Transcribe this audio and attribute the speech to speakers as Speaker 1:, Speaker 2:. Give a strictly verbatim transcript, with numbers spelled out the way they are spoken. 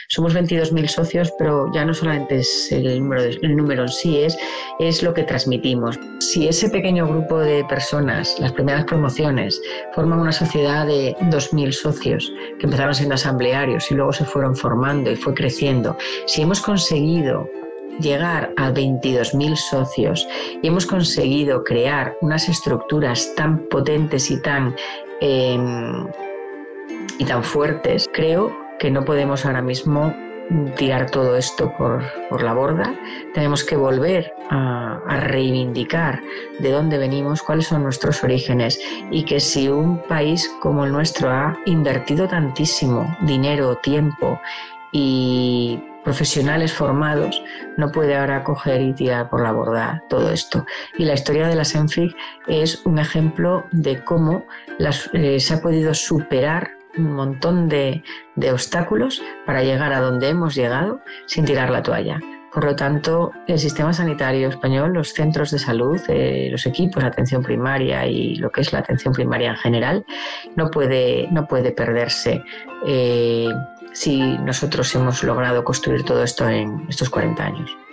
Speaker 1: Somos veintidós mil socios, pero ya no solamente es el número, el número en sí, es, es lo que transmitimos. Si ese pequeño grupo de personas, las primeras promociones, forman una sociedad de dos mil socios que empezaron siendo asamblearios y luego se fueron formando y fue creciendo, si hemos conseguido llegar a veintidós mil socios y hemos conseguido crear unas estructuras tan potentes y tan, eh, y tan fuertes, creo que no podemos ahora mismo tirar todo esto por, por la borda. Tenemos que volver a, a reivindicar de dónde venimos, cuáles son nuestros orígenes, y que si un país como el nuestro ha invertido tantísimo dinero, tiempo y profesionales formados, no puede ahora coger y tirar por la borda todo esto. Y la historia de la Senfic es un ejemplo de cómo las, eh, se ha podido superar un montón de, de obstáculos para llegar a donde hemos llegado sin tirar la toalla. Por lo tanto, el sistema sanitario español, los centros de salud, eh, los equipos de atención primaria y lo que es la atención primaria en general, no puede, no puede perderse eh, si nosotros hemos logrado construir todo esto en estos cuarenta años.